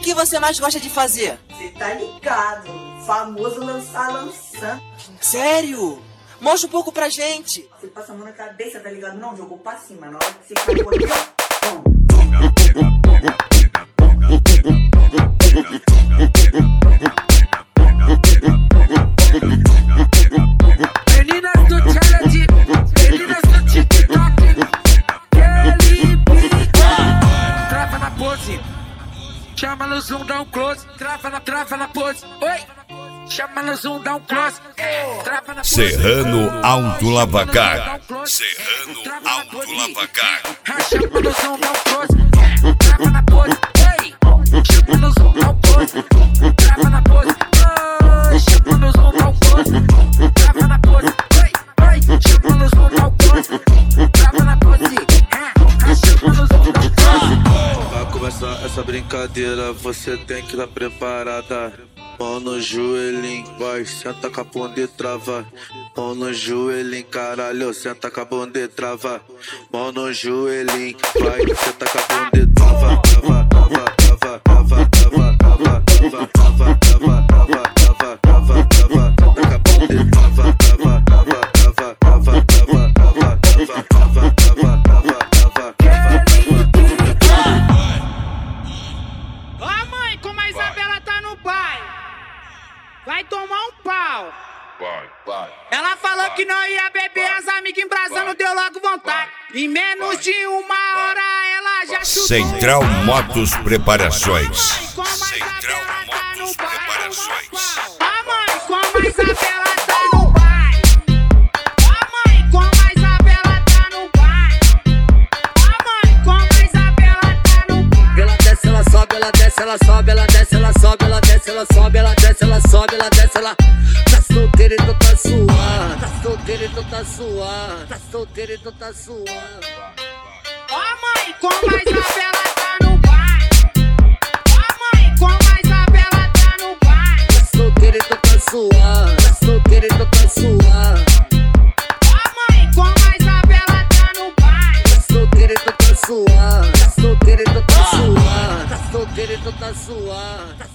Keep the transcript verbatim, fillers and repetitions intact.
que você mais gosta de fazer? Você tá ligado, famoso lançar lançando. Sério? Mostra um pouco pra gente. Você passa a mão na cabeça, tá ligado? Não, jogou pra cima. Na hora que você caiu aqui, ó. Meninas do challenge, meninas do TikTok, Kelly Pica. Trava na pose, chama no zoom, dá um close. Trava na, trava na pose, oi. Chama no zoom, dá um close. Trava na pose. Serrano Alto Lavacar. Serrano Alto Lavacar. Chama no zoom, dá um close. Trava na pose, oi. Chama no zoom, dá um close. Trava na pose, oi. Chama no zoom, dá um close. Trava na pose, oi, oi. Chama no zoom, dá um close. Trava na pose, chama no zoom, dá um close. Vai começar essa brincadeira, você tem que estar preparada. Mão no joelhinho, vai, senta com a bunda e trava. Mão no joelhinho, caralho, senta com a bunda e trava. Mão no joelhinho, vai, senta com a bunda e trava. Trava, trava, trava, trava, trava, trava, trava, trava, trava, trava, trava, trava, trava, senta com a bunda e trava. Trava, trava, trava, trava, trava, trava, trava, trava, trava, trava, trava. Ó mãe, como a Isabela tá no pai, vai tomar um pau. Vai, vai. Ela falou que não ia beber, as amigas embrasando, deu logo vontade. Em menos de uma hora ela já chutou. Central Motos Preparações. Central Motos Preparações. A mãe, como a Isabela tá no pai. A mãe, como a Isabela tá no pai. A mãe, como a Isabela tá no pai. Ela desce, ela sobe, ela desce, ela sobe, ela desce, ela sobe, ela desce, ela sobe, ela desce, ela sobe, ela desce, ela. Tá solteira e tu tá suando, tá solteira e tu tá suando, tá solteira e tu tá suando. Ó mãe, como a Isabela tá no pai. Ó mãe, como a Isabela tá no pai. Tá solteira e tu tá suando, tá solteira e tu tá suando. Ó mãe, como a Isabela tá no pai. Tá solteira e tu tá suando, tá solteira e tu tá suando, tá solteira e tu tá suando.